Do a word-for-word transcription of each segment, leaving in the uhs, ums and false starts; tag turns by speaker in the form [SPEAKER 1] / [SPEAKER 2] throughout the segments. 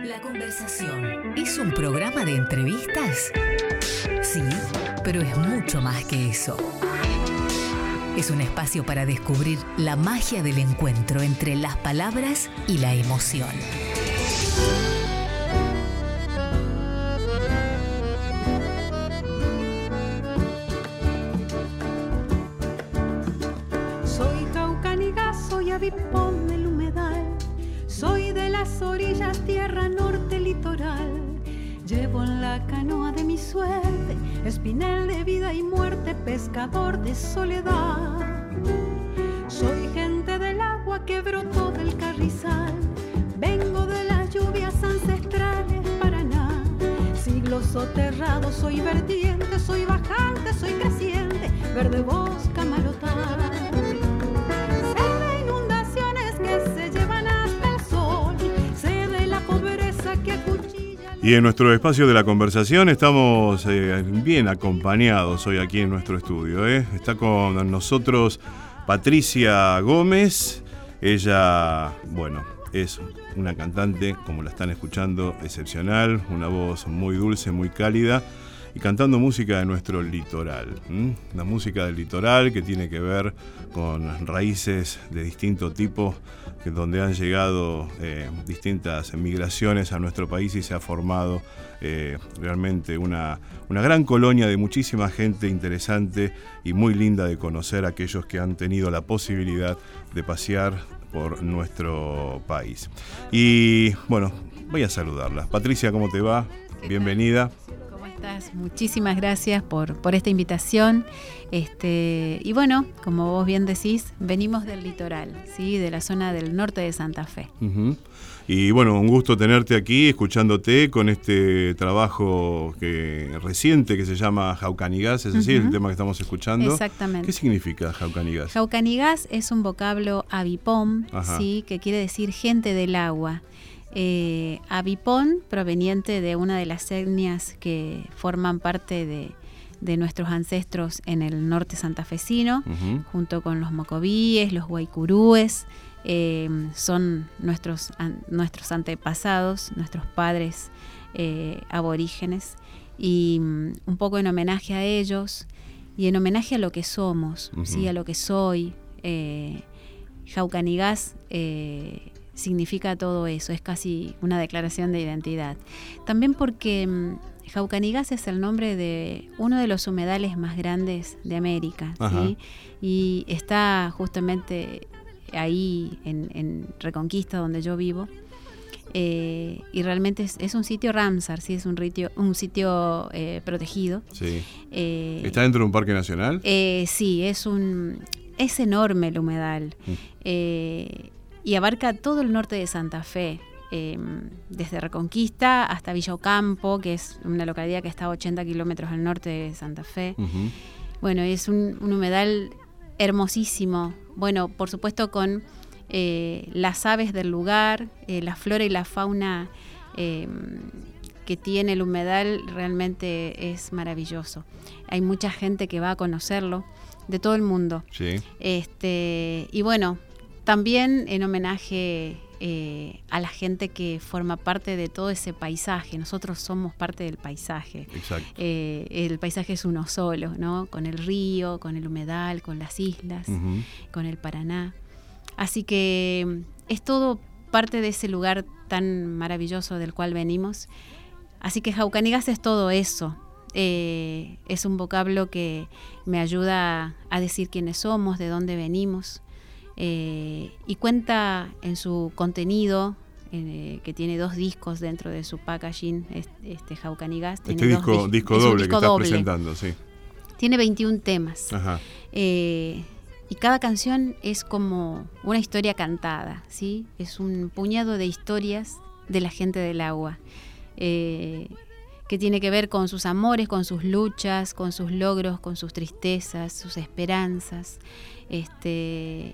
[SPEAKER 1] La Conversación es un programa de entrevistas. Sí, pero es mucho más que eso. Es un espacio para descubrir la magia del encuentro entre las palabras y la emoción.
[SPEAKER 2] Soy Jaucaniga, soy avipón del humedal. Soy de las orillas, tierra norte, litoral. Llevo en la canoa de mi suerte, espinel de vida y muerte, pescador de soledad. Soy gente del agua que brotó del carrizal. Vengo de las lluvias ancestrales, Paraná. Siglos soterrados, soy vertiente, soy bajante, soy creciente, verde voz, camalotal.
[SPEAKER 3] Y en nuestro espacio de la conversación estamos eh, bien acompañados hoy aquí en nuestro estudio. ¿eh? Está con nosotros Patricia Gómez. Ella, bueno, es una cantante, como la están escuchando, excepcional, una voz muy dulce, muy cálida, y cantando música de nuestro litoral. ¿m? La música del litoral que tiene que ver con raíces de distinto tipo, que donde han llegado eh, distintas migraciones a nuestro país y se ha formado eh, realmente una, una gran colonia de muchísima gente interesante y muy linda de conocer a aquellos que han tenido la posibilidad de pasear por nuestro país. Y bueno, voy a saludarla. Patricia, ¿cómo te va? Bienvenida.
[SPEAKER 4] ¿Cómo estás? Muchísimas gracias por, por esta invitación. Este, y bueno, como vos bien decís, venimos del litoral, ¿sí? De la zona del norte de Santa Fe.
[SPEAKER 3] Uh-huh. Y bueno, un gusto tenerte aquí, escuchándote con este trabajo que, reciente que se llama Jaucanigas, ¿es así? Uh-huh. El tema que estamos escuchando.
[SPEAKER 4] Exactamente.
[SPEAKER 3] ¿Qué significa Jaucanigas?
[SPEAKER 4] Jaucanigas es un vocablo avipón, ¿sí? Que quiere decir gente del agua. Eh, avipón, proveniente de una de las etnias que forman parte de, de nuestros ancestros en el norte santafesino, uh-huh. junto con los mocovíes, los guaycurúes, eh, son nuestros, an, nuestros antepasados, nuestros padres eh, aborígenes, y um, un poco en homenaje a ellos y en homenaje a lo que somos, uh-huh. ¿sí? A lo que soy. eh, Jaucanigas eh, significa todo eso, es casi una declaración de identidad. También porque um, Jaucanigas es el nombre de uno de los humedales más grandes de América, ¿sí? Y está justamente ahí en, en Reconquista, donde yo vivo, eh, y realmente es, es un sitio Ramsar, ¿sí? Es un, ritio, un sitio eh, protegido.
[SPEAKER 3] Sí.
[SPEAKER 4] Eh,
[SPEAKER 3] ¿Está dentro de un parque nacional?
[SPEAKER 4] Eh, sí, es, un, es enorme el humedal. Mm. Eh, y abarca todo el norte de Santa Fe, eh, desde Reconquista hasta Villa Ocampo, que es una localidad que está a ochenta kilómetros al norte de Santa Fe. Uh-huh. Bueno, es un, un humedal hermosísimo. Bueno, por supuesto con eh, las aves del lugar, eh, la flora y la fauna eh, que tiene el humedal realmente es maravilloso. Hay mucha gente que va a conocerlo, de todo el mundo.
[SPEAKER 3] Sí.
[SPEAKER 4] Este, y bueno, también en homenaje eh, a la gente que forma parte de todo ese paisaje. Nosotros somos parte del paisaje.
[SPEAKER 3] Exacto.
[SPEAKER 4] Eh, el paisaje es uno solo, ¿no? Con el río, con el humedal, con las islas, uh-huh. con el Paraná. Así que es todo parte de ese lugar tan maravilloso del cual venimos. Así que Jaucanigas es todo eso. Eh, es un vocablo que me ayuda a decir quiénes somos, de dónde venimos. Eh, y cuenta en su contenido, eh, que tiene dos discos dentro de su packaging, este, este Jaucanigas.
[SPEAKER 3] Este disco, dos, disco doble disco que estás doble. presentando, sí.
[SPEAKER 4] Tiene veintiún temas.
[SPEAKER 3] Ajá.
[SPEAKER 4] Eh, y cada canción es como una historia cantada, ¿sí? Es un puñado de historias de la gente del agua, eh, que tiene que ver con sus amores, con sus luchas, con sus logros, con sus tristezas, sus esperanzas. Este...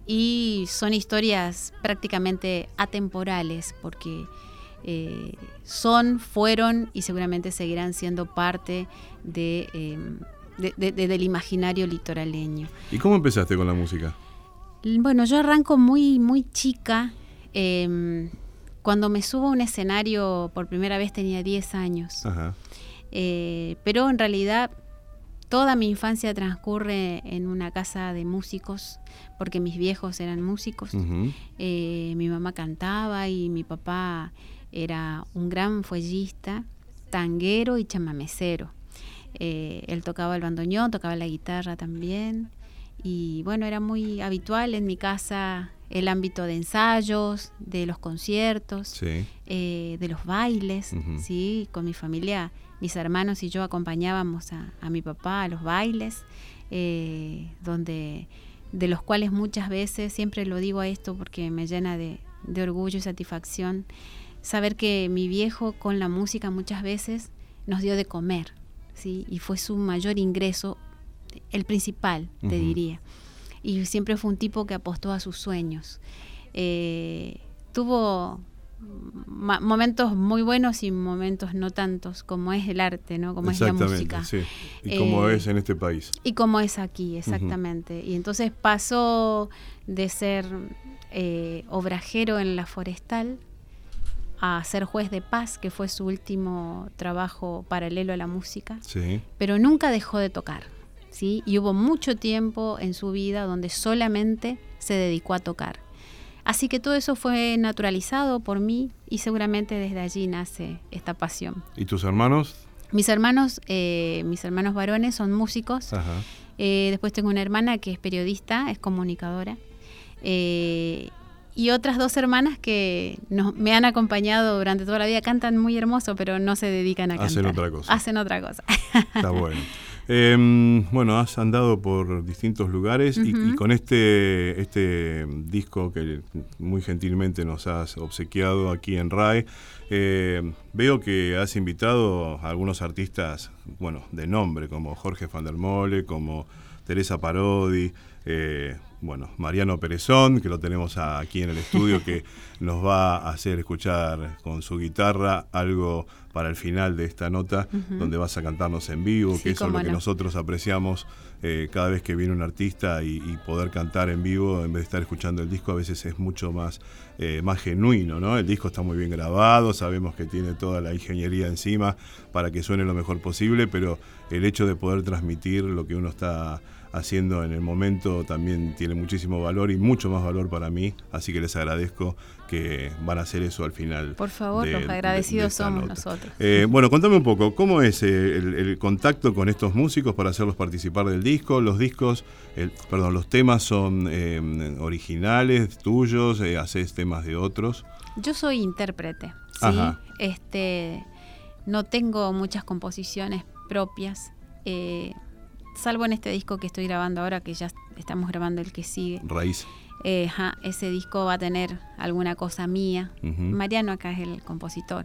[SPEAKER 4] Y son historias prácticamente atemporales porque eh, son, fueron y seguramente seguirán siendo parte de, eh, de, de, de, del imaginario litoraleño.
[SPEAKER 3] ¿Y cómo empezaste con la música?
[SPEAKER 4] Bueno, yo arranco muy, muy chica. Eh, Cuando me subo a un escenario por primera vez tenía diez años.
[SPEAKER 3] Ajá.
[SPEAKER 4] Eh, pero en realidad toda mi infancia transcurre en una casa de músicos, porque mis viejos eran músicos. Uh-huh. Eh, mi mamá cantaba y mi papá era un gran fuellista, tanguero y chamamecero. Eh, él tocaba el bandoneón, tocaba la guitarra también. Y bueno, era muy habitual en mi casa el ámbito de ensayos, de los conciertos, sí. eh, de los bailes, uh-huh. ¿sí? Con mi familia, mis hermanos y yo acompañábamos a, a mi papá a los bailes, eh, donde, de los cuales muchas veces, siempre lo digo a esto porque me llena de, de orgullo y satisfacción, saber que mi viejo con la música muchas veces nos dio de comer, ¿sí? Y fue su mayor ingreso, el principal, te uh-huh. diría. Y siempre fue un tipo que apostó a sus sueños. Eh, tuvo ma- momentos muy buenos y momentos no tantos, como es el arte, ¿no? Como es la música.
[SPEAKER 3] Sí. Y eh, como es en este país.
[SPEAKER 4] Y como es aquí, exactamente. Uh-huh. Y entonces pasó de ser eh, obrajero en la forestal a ser juez de paz, que fue su último trabajo paralelo a la música. Sí. Pero nunca dejó de tocar. ¿Sí? Y hubo mucho tiempo en su vida donde solamente se dedicó a tocar. Así que todo eso fue naturalizado por mí y seguramente desde allí nace esta pasión.
[SPEAKER 3] ¿Y tus hermanos?
[SPEAKER 4] Mis hermanos, eh, mis hermanos varones son músicos. Ajá. Eh, después tengo una hermana que es periodista, es comunicadora. Eh, y otras dos hermanas que nos, me han acompañado durante toda la vida. Cantan muy hermoso, pero no se dedican a cantar.
[SPEAKER 3] Hacen otra cosa.
[SPEAKER 4] Hacen otra cosa.
[SPEAKER 3] Está bueno. Eh, bueno, has andado por distintos lugares uh-huh. y, y con este, este disco que muy gentilmente nos has obsequiado aquí en R A E, eh, veo que has invitado a algunos artistas, bueno, de nombre, como Jorge van der Mole, como Teresa Parodi, eh, bueno, Mariano Perezón, que lo tenemos aquí en el estudio, que nos va a hacer escuchar con su guitarra algo para el final de esta nota, uh-huh. donde vas a cantarnos en vivo, sí, que eso es lo no. que nosotros apreciamos eh, cada vez que viene un artista y, y poder cantar en vivo en vez de estar escuchando el disco a veces es mucho más, eh, más genuino, ¿no? El disco está muy bien grabado, sabemos que tiene toda la ingeniería encima para que suene lo mejor posible, pero el hecho de poder transmitir lo que uno está haciendo en el momento también tiene muchísimo valor y mucho más valor para mí, así que les agradezco que van a hacer eso al final.
[SPEAKER 4] Por favor, de, los agradecidos de, de somos nota. Nosotros.
[SPEAKER 3] Eh, bueno, contame un poco, ¿cómo es eh, el, el contacto con estos músicos para hacerlos participar del disco? Los discos, el, perdón, los temas son eh, originales, tuyos, eh, haces temas de otros.
[SPEAKER 4] Yo soy intérprete, ¿sí? Ajá. Este, no tengo muchas composiciones propias, eh, salvo en este disco que estoy grabando ahora, que ya estamos grabando el que sigue.
[SPEAKER 3] Raíz.
[SPEAKER 4] Eh, ja, ese disco va a tener alguna cosa mía. Uh-huh. Mariano acá es el compositor.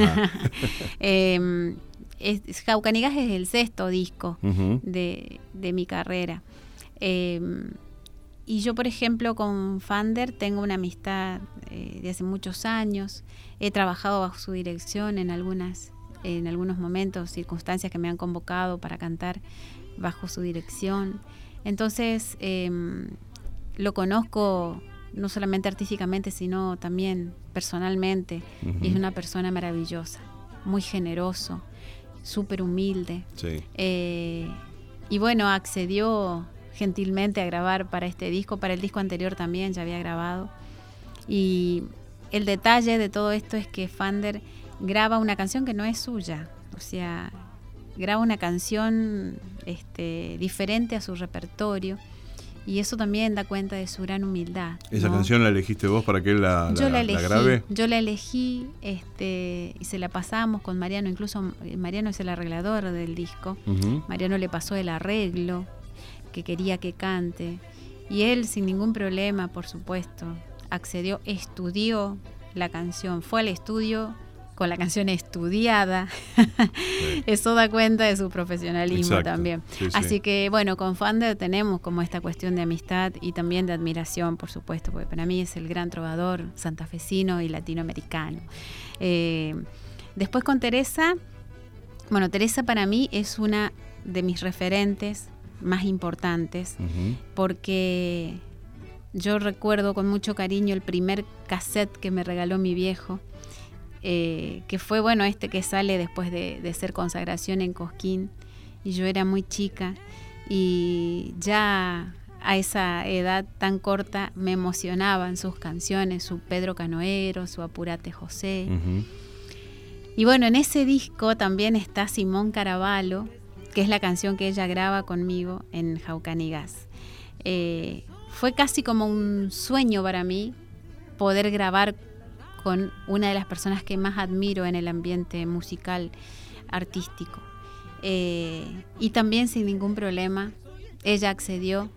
[SPEAKER 4] eh, es, Jaucanigas es el sexto disco uh-huh. de, de mi carrera. Eh, y yo, por ejemplo, con Fander tengo una amistad eh, de hace muchos años. He trabajado bajo su dirección en algunas, en algunos momentos, circunstancias que me han convocado para cantar bajo su dirección. Entonces, eh, lo conozco no solamente artísticamente, sino también personalmente. Uh-huh. Y es una persona maravillosa, muy generoso, súper humilde. Sí. Eh, y bueno, accedió gentilmente a grabar para este disco, para el disco anterior también ya había grabado. Y el detalle de todo esto es que Fander graba una canción que no es suya, o sea, graba una canción este, diferente a su repertorio. Y eso también da cuenta de su gran humildad.
[SPEAKER 3] ¿Esa
[SPEAKER 4] ¿no?
[SPEAKER 3] canción la elegiste vos para que él la,
[SPEAKER 4] yo la,
[SPEAKER 3] la,
[SPEAKER 4] elegí,
[SPEAKER 3] la grabe?
[SPEAKER 4] Yo la elegí este, y se la pasamos con Mariano. Incluso Mariano es el arreglador del disco. Uh-huh. Mariano le pasó el arreglo que quería que cante. Y él, sin ningún problema, por supuesto, accedió, estudió la canción. Fue al estudio con la canción estudiada. Sí. Eso da cuenta de su profesionalismo. Exacto. También. Sí, Así sí. que, bueno, con Fander tenemos como esta cuestión de amistad y también de admiración, por supuesto, porque para mí es el gran trovador santafesino y latinoamericano. Eh, después con Teresa, bueno, Teresa para mí es una de mis referentes más importantes, uh-huh. porque yo recuerdo con mucho cariño el primer cassette que me regaló mi viejo, eh, que fue, bueno, este que sale después de, de ser consagración en Cosquín, y yo era muy chica, y ya a esa edad tan corta me emocionaban sus canciones, su Pedro Canoero, su Apurate José. Uh-huh. Y bueno, en ese disco también está Simón Caraballo, que es la canción que ella graba conmigo en Jaucanigas. Eh, fue casi como un sueño para mí poder grabar con una de las personas que más admiro en el ambiente musical, artístico. Eh, y también sin ningún problema, ella accedió.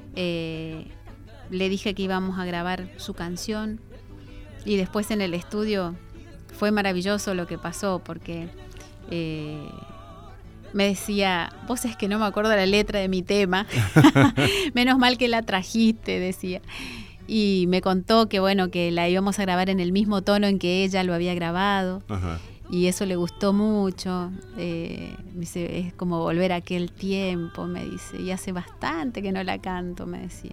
[SPEAKER 4] Eh, le dije que íbamos a grabar su canción, y después en el estudio fue maravilloso lo que pasó, porque eh, me decía, vos es que no me acuerdo la letra de mi tema, menos mal que la trajiste, decía. Y me contó que bueno, que la íbamos a grabar en el mismo tono en que ella lo había grabado. Ajá. Y eso le gustó mucho. Eh, me dice, es como volver a aquel tiempo, me dice, y hace bastante que no la canto, me decía.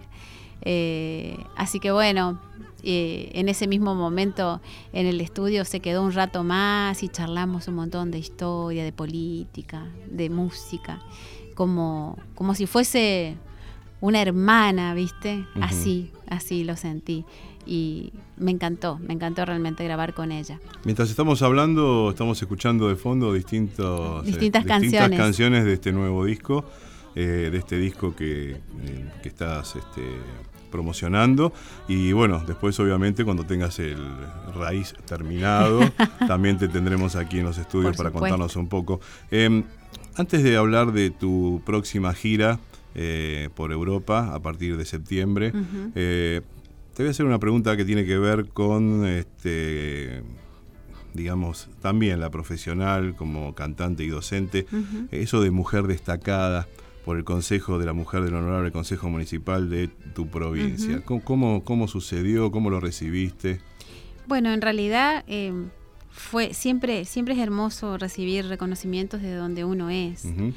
[SPEAKER 4] Eh, así que bueno, eh, en ese mismo momento en el estudio se quedó un rato más y charlamos un montón de historia, de política, de música, como, como si fuese una hermana, ¿viste? Uh-huh. Así, así lo sentí. Y me encantó, me encantó realmente grabar con ella.
[SPEAKER 3] Mientras estamos hablando, estamos escuchando de fondo distintos,
[SPEAKER 4] distintas,
[SPEAKER 3] eh,
[SPEAKER 4] canciones.
[SPEAKER 3] distintas canciones de este nuevo disco, eh, de este disco que, eh, que estás este, promocionando. Y bueno, después obviamente cuando tengas el Raíz terminado, también te tendremos aquí en los estudios para contarnos un poco. Eh, antes de hablar de tu próxima gira eh, por Europa a partir de septiembre, uh-huh. eh, te voy a hacer una pregunta que tiene que ver con, este, digamos, también la profesional como cantante y docente. Uh-huh. Eso de mujer destacada por el Consejo de la Mujer del Honorable Consejo Municipal de tu provincia. Uh-huh. ¿Cómo, cómo, cómo sucedió? ¿Cómo lo recibiste?
[SPEAKER 4] Bueno, en realidad eh, fue siempre, siempre es hermoso recibir reconocimientos de donde uno es. Uh-huh.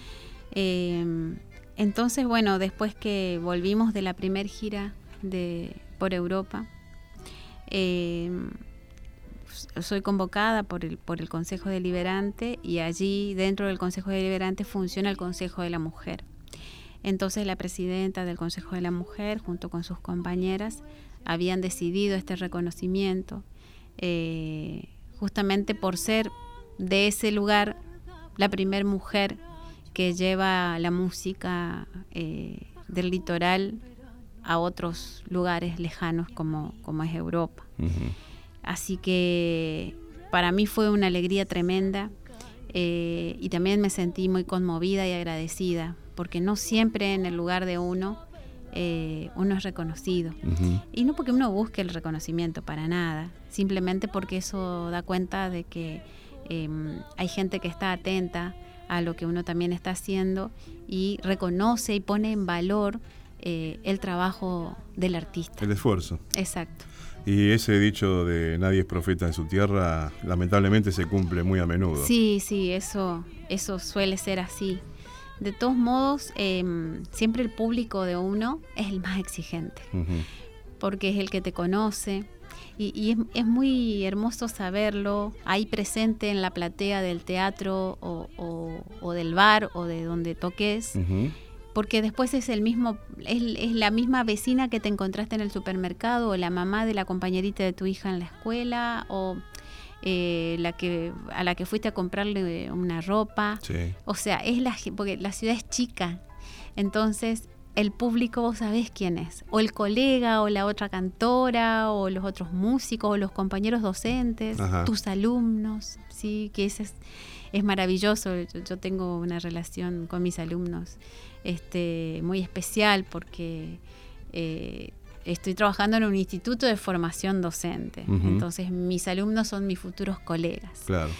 [SPEAKER 4] Eh, entonces, bueno, después que volvimos de la primer gira de... por Europa, eh, soy convocada por el, por el Consejo Deliberante, y allí dentro del Consejo Deliberante funciona el Consejo de la Mujer. Entonces la presidenta del Consejo de la Mujer junto con sus compañeras habían decidido este reconocimiento eh, justamente por ser de ese lugar la primer mujer que lleva la música eh, del litoral a otros lugares lejanos como, como es Europa. Uh-huh. Así que para mí fue una alegría tremenda, eh, y también me sentí muy conmovida y agradecida, porque no siempre en el lugar de uno eh, uno es reconocido. Uh-huh. Y no porque uno busque el reconocimiento, para nada, simplemente porque eso da cuenta de que eh, hay gente que está atenta a lo que uno también está haciendo y reconoce y pone en valor Eh, el trabajo del artista.
[SPEAKER 3] El esfuerzo.
[SPEAKER 4] Exacto.
[SPEAKER 3] Y ese dicho de nadie es profeta en su tierra, lamentablemente se cumple muy a menudo.
[SPEAKER 4] Sí, sí, eso, eso suele ser así. De todos modos, eh, siempre el público de uno es el más exigente, uh-huh. porque es el que te conoce, y, y es, es muy hermoso saberlo ahí presente en la platea del teatro o, o, o del bar o de donde toques. Uh-huh. Porque después es el mismo, es, es la misma vecina que te encontraste en el supermercado, o la mamá de la compañerita de tu hija en la escuela, o eh, la que a la que fuiste a comprarle una ropa. Sí. O sea, es la porque la ciudad es chica, entonces el público vos sabés quién es, o el colega, o la otra cantora, o los otros músicos, o los compañeros docentes, Ajá. tus alumnos, sí, que ese es, es maravilloso. Yo, yo tengo una relación con mis alumnos este, muy especial, porque eh, estoy trabajando en un instituto de formación docente, uh-huh. entonces mis alumnos son mis futuros colegas.
[SPEAKER 3] Claro.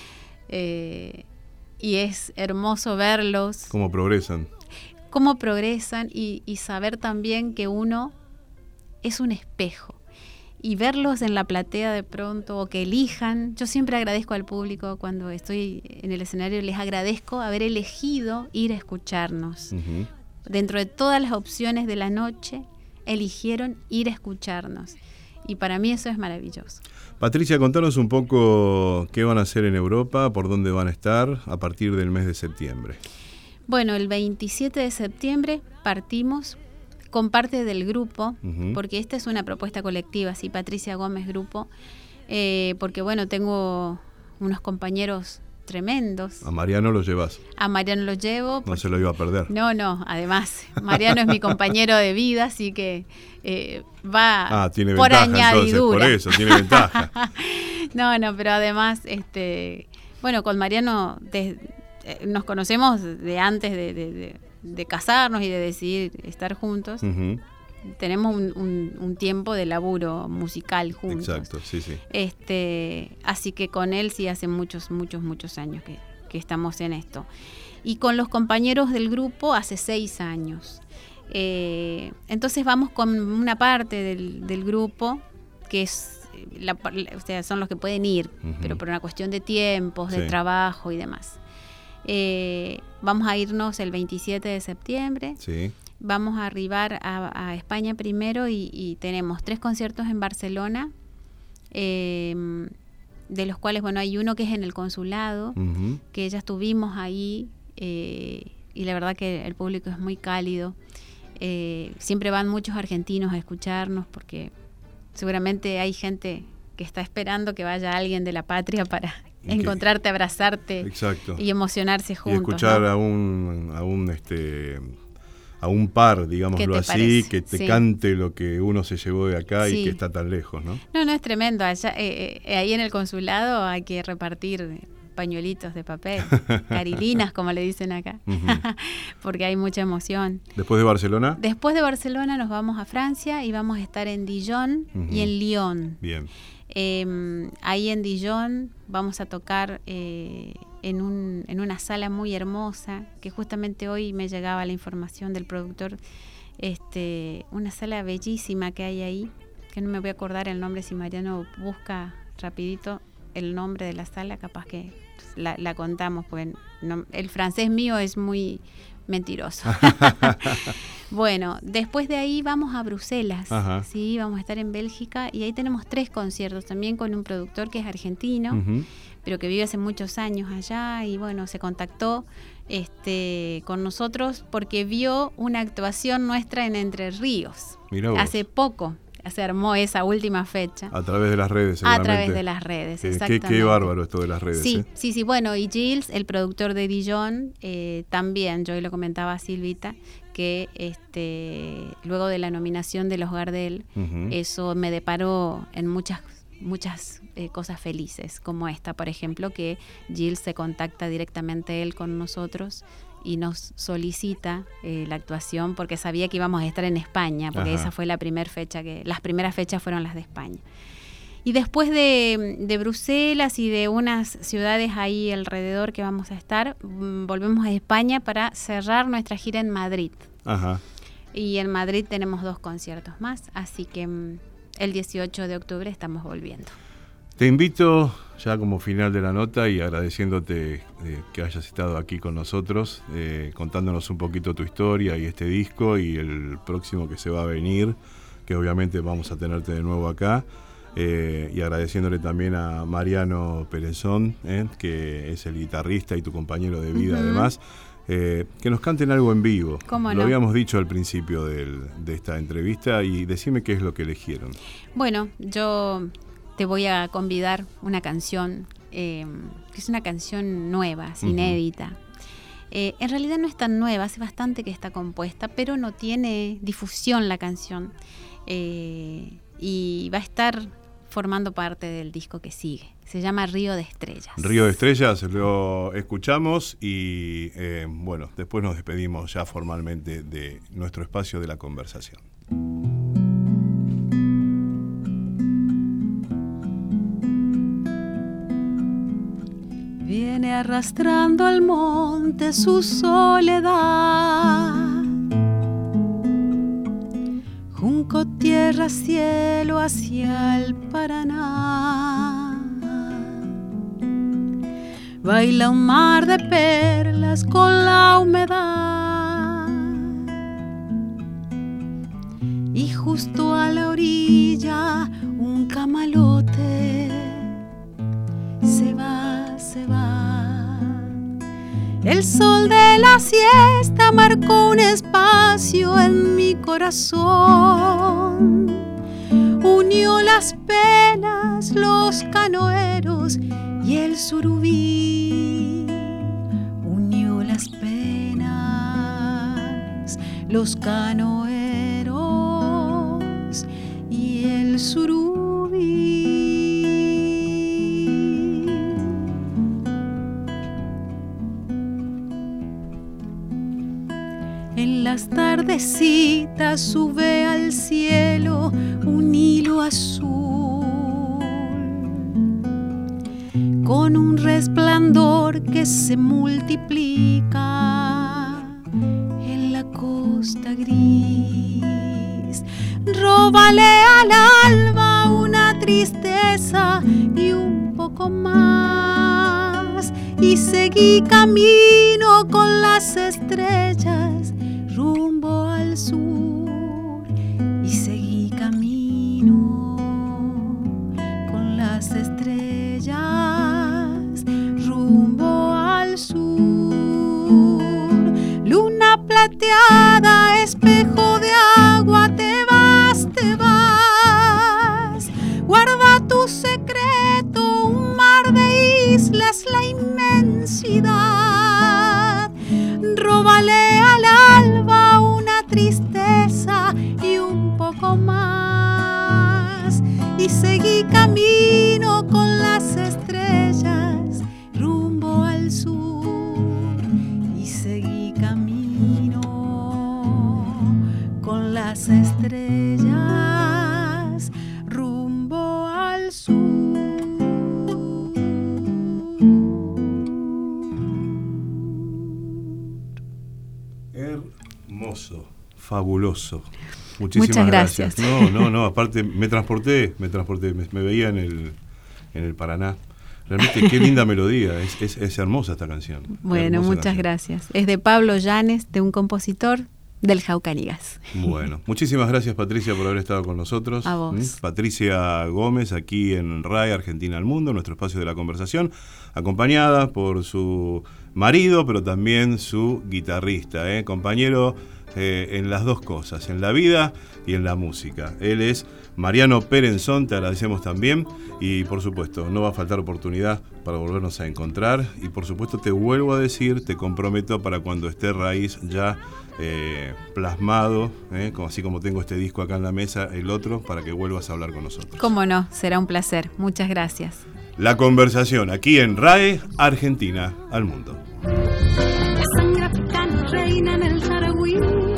[SPEAKER 4] Eh, y es hermoso verlos.
[SPEAKER 3] ¿Cómo progresan?
[SPEAKER 4] Cómo progresan y, y saber también que uno es un espejo. Y verlos en la platea de pronto, o que elijan. Yo siempre agradezco al público cuando estoy en el escenario, les agradezco haber elegido ir a escucharnos. Uh-huh. Dentro de todas las opciones de la noche, eligieron ir a escucharnos. Y para mí eso es maravilloso.
[SPEAKER 3] Patricia, contanos un poco qué van a hacer en Europa, por dónde van a estar a partir del mes de septiembre.
[SPEAKER 4] Bueno, el veintisiete de septiembre partimos con parte del grupo, uh-huh. porque esta es una propuesta colectiva, sí, Patricia Gómez Grupo, eh, porque bueno, tengo unos compañeros tremendos.
[SPEAKER 3] ¿A Mariano lo llevas?
[SPEAKER 4] A Mariano lo llevo.
[SPEAKER 3] No se lo iba a perder.
[SPEAKER 4] No, no, además, Mariano es mi compañero de vida, así que eh, va
[SPEAKER 3] ah, tiene
[SPEAKER 4] por
[SPEAKER 3] ventaja,
[SPEAKER 4] añadidura.
[SPEAKER 3] Entonces, por eso, tiene ventaja.
[SPEAKER 4] no, no, pero además, este, bueno, con Mariano de, eh, nos conocemos de antes de, de, de, de casarnos y de decidir estar juntos. Uh-huh. Tenemos un, un, un tiempo de laburo musical juntos.
[SPEAKER 3] Exacto, sí, sí.
[SPEAKER 4] Este, así que con él sí hace muchos, muchos, muchos años que, que estamos en esto. Y con los compañeros del grupo hace seis años. Eh, entonces vamos con una parte del, del grupo que es, la, o sea, son los que pueden ir, uh-huh. pero por una cuestión de tiempos, de sí. trabajo y demás. Eh, vamos a irnos el veintisiete de septiembre.
[SPEAKER 3] Sí.
[SPEAKER 4] Vamos a arribar a, a España primero y, y tenemos tres conciertos en Barcelona, eh, de los cuales, bueno, hay uno que es en el consulado, uh-huh. que ya estuvimos ahí eh, y la verdad que el público es muy cálido. Eh, siempre van muchos argentinos a escucharnos porque seguramente hay gente que está esperando que vaya alguien de la patria para encontrarte, abrazarte.
[SPEAKER 3] Exacto.
[SPEAKER 4] Y emocionarse juntos.
[SPEAKER 3] Y escuchar, ¿no?, a un, a un este... a un par, digámoslo así,
[SPEAKER 4] parece?
[SPEAKER 3] que te
[SPEAKER 4] sí.
[SPEAKER 3] cante lo que uno se llevó de acá sí. y que está tan lejos, ¿no?
[SPEAKER 4] No, no, es tremendo. Allá, eh, eh, ahí en el consulado hay que repartir pañuelitos de papel, carilinas, como le dicen acá, uh-huh. porque hay mucha emoción.
[SPEAKER 3] ¿Después de Barcelona?
[SPEAKER 4] Después de Barcelona nos vamos a Francia y vamos a estar en Dijon uh-huh. y en Lyon.
[SPEAKER 3] Bien.
[SPEAKER 4] Eh, ahí en Dijon vamos a tocar eh, en, un, en una sala muy hermosa, que justamente hoy me llegaba la información del productor, este, una sala bellísima que hay ahí, que no me voy a acordar el nombre, si Mariano busca rapidito el nombre de la sala, capaz que la, la contamos, porque no, el francés mío es muy mentiroso. Bueno, después de ahí vamos a Bruselas, Ajá. sí, vamos a estar en Bélgica y ahí tenemos tres conciertos también con un productor que es argentino, uh-huh. pero que vive hace muchos años allá y bueno, se contactó este, con nosotros porque vio una actuación nuestra en Entre Ríos.
[SPEAKER 3] Mirá vos.
[SPEAKER 4] Hace poco. Se armó esa última fecha.
[SPEAKER 3] A través de las redes,
[SPEAKER 4] seguramente. A través de las redes,
[SPEAKER 3] qué,
[SPEAKER 4] exactamente.
[SPEAKER 3] Qué, qué bárbaro esto de las redes.
[SPEAKER 4] Sí,
[SPEAKER 3] ¿eh?
[SPEAKER 4] sí, sí. Bueno, y Gilles, el productor de Dijon, eh, también, yo lo comentaba a Silvita, que este, luego de la nominación de los Gardel, uh-huh. eso me deparó en muchas muchas eh, cosas felices, como esta, por ejemplo, que Gilles se contacta directamente él con nosotros y nos solicita eh, la actuación porque sabía que íbamos a estar en España, porque Ajá. esa fue la primera fecha, que las primeras fechas fueron las de España. Y después de, de Bruselas y de unas ciudades ahí alrededor que vamos a estar, volvemos a España para cerrar nuestra gira en Madrid.
[SPEAKER 3] Ajá.
[SPEAKER 4] Y en Madrid tenemos dos conciertos más, así que el dieciocho de octubre estamos volviendo.
[SPEAKER 3] Te invito, ya como final de la nota y agradeciéndote eh, que hayas estado aquí con nosotros, eh, contándonos un poquito tu historia y este disco y el próximo que se va a venir, que obviamente vamos a tenerte de nuevo acá, eh, y agradeciéndole también a Mariano Perezón, eh, que es el guitarrista y tu compañero de vida uh-huh. además, eh, que nos canten algo en vivo.
[SPEAKER 4] ¿Cómo no?
[SPEAKER 3] Lo habíamos dicho al principio del, de esta entrevista y decime qué es lo que eligieron.
[SPEAKER 4] Bueno, yo... te voy a convidar una canción, eh, que es una canción nueva, uh-huh. inédita. Eh, en realidad no es tan nueva, hace bastante que está compuesta, pero no tiene difusión la canción. Eh, y va a estar formando parte del disco que sigue. Se llama Río de Estrellas.
[SPEAKER 3] Río de Estrellas, lo escuchamos y eh, bueno, después nos despedimos ya formalmente de nuestro espacio de la conversación.
[SPEAKER 2] Viene arrastrando al monte su soledad, junco, tierra, cielo hacia el Paraná. Baila un mar de perlas con la humedad y El sol de la siesta marcó un espacio en mi corazón. Unió las penas, los canoeros y el surubí. Unió las penas, los canoeros y el surubí. En las tardecitas sube al cielo un hilo azul con un resplandor que se multiplica en la costa gris. Róbale al alba una tristeza y un poco más, y seguí camino con las estrellas rumbo al sur, y seguí camino con las estrellas rumbo al sur. Luna plateada, espejo de agua, te vas, te vas. Guarda tu secreto, un mar de islas, la inmensidad. Róbale al alba una tristeza y un poco más, y seguí camino con las estrellas rumbo al sur, y seguí camino con las estrellas rumbo al sur.
[SPEAKER 3] Hermoso, fabuloso. Muchísimas
[SPEAKER 4] Muchas gracias.
[SPEAKER 3] gracias. No, no, no, aparte me transporté, me transporté, me, me veía en el, en el Paraná. Realmente qué linda melodía, es, es, es hermosa esta canción.
[SPEAKER 4] Bueno,
[SPEAKER 3] hermosa
[SPEAKER 4] muchas
[SPEAKER 3] canción.
[SPEAKER 4] gracias. Es de Pablo Llanes, de un compositor del Jaucanigas.
[SPEAKER 3] Bueno, muchísimas gracias, Patricia, por haber estado con nosotros.
[SPEAKER 4] A vos.
[SPEAKER 3] ¿Mm? Patricia Gómez, aquí en R A E Argentina al Mundo, nuestro espacio de la conversación, acompañada por su marido, pero también su guitarrista, ¿eh? compañero eh, en las dos cosas, en la vida y en la música. Él es Mariano Perenzón, te agradecemos también, y por supuesto no va a faltar oportunidad para volvernos a encontrar, y por supuesto te vuelvo a decir, te comprometo para cuando esté Raíz ya eh, plasmado, eh, como, así como tengo este disco acá en la mesa, el otro, para que vuelvas a hablar con nosotros.
[SPEAKER 4] Cómo no, será un placer. Muchas gracias.
[SPEAKER 3] La conversación aquí en R A E Argentina al Mundo.
[SPEAKER 2] La sangre africana reina en el Saharaui.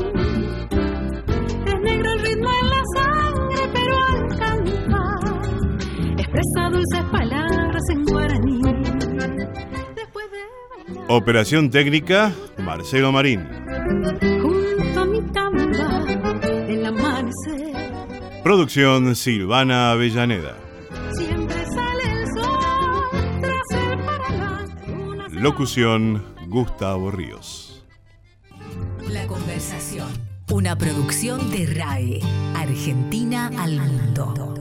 [SPEAKER 2] Es negro el ritmo en la sangre, pero al cantar expresa dulces palabras en guaraní. Después de bailar,
[SPEAKER 3] Operación técnica, Marcelo Marín.
[SPEAKER 2] junto a mi tamba, el amanecer,
[SPEAKER 3] Producción, Silvana Avellaneda.
[SPEAKER 2] siempre sale el sol tras el Paraná. Una
[SPEAKER 3] Locución, Gustavo Ríos.
[SPEAKER 1] La conversación. Una producción de R A E Argentina al Mundo.